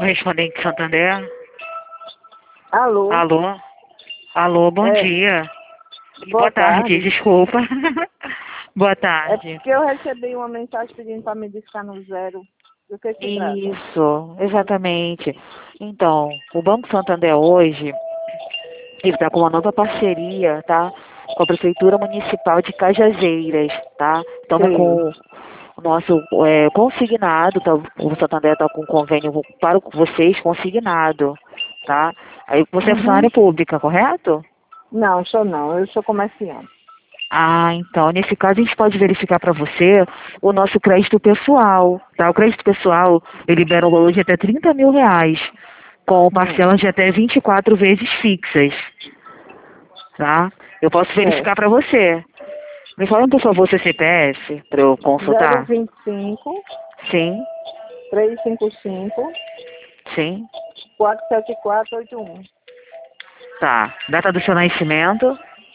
Correspondente Santander. Alô? Alô? Alô, bom É. dia. Boa tarde, tarde. desculpa. Boa É tarde. porque eu recebi uma mensagem pedindo para me discar no zero. Do que se trata? Isso, exatamente. Então, o Banco Santander hoje, ele está com uma nova parceria, tá? Com a Prefeitura Municipal de Cajazeiras, tá? Estamos Sei. com o nosso consignado, tá? O Santander está com convênio para vocês consignado, tá? Aí você é Uhum. funcionária pública, correto? Não, sou não. Eu sou comerciante. Ah, então, nesse caso a gente pode verificar para você o nosso crédito pessoal, tá? O crédito pessoal, ele libera um valor de até R$ 30.000, com Hum. parcelas de até 24 vezes fixas, tá? Eu posso verificar Certo. para você. Me fala, por favor, seu CPF, para eu consultar. 025 Sim, 355 sim, 47481 tá. Data do seu nascimento,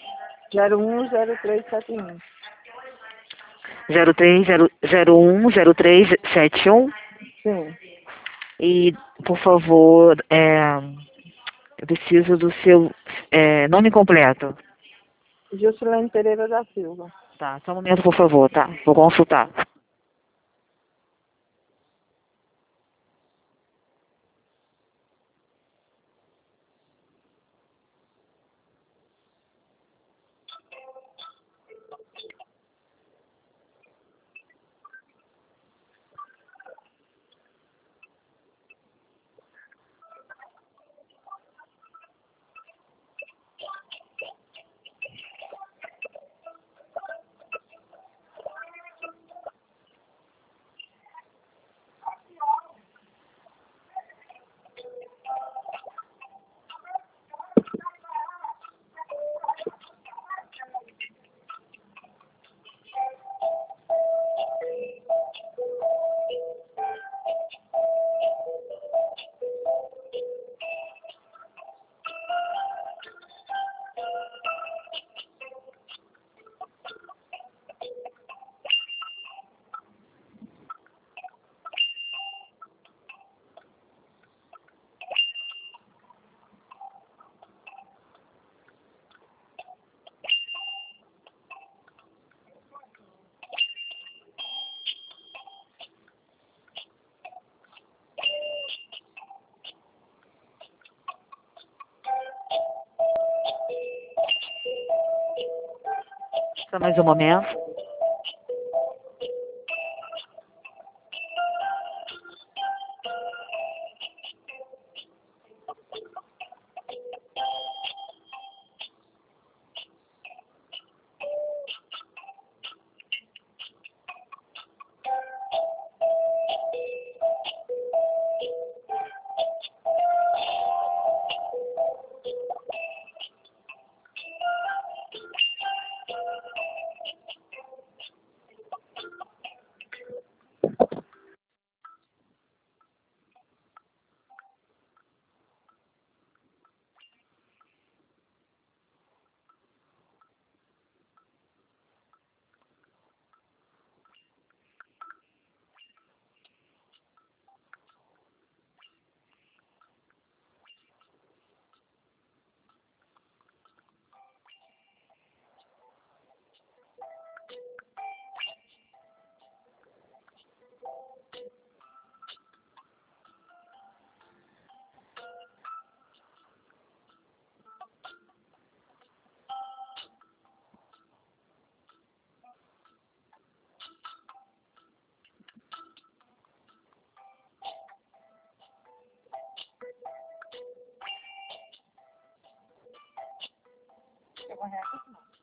010371. 03010371. Sim. E, por favor, eu preciso do seu nome completo. Juscelene Pereira da Silva. Tá, só um momento, por favor, tá? Vou consultar. Só mais um momento. Eu vou reagir.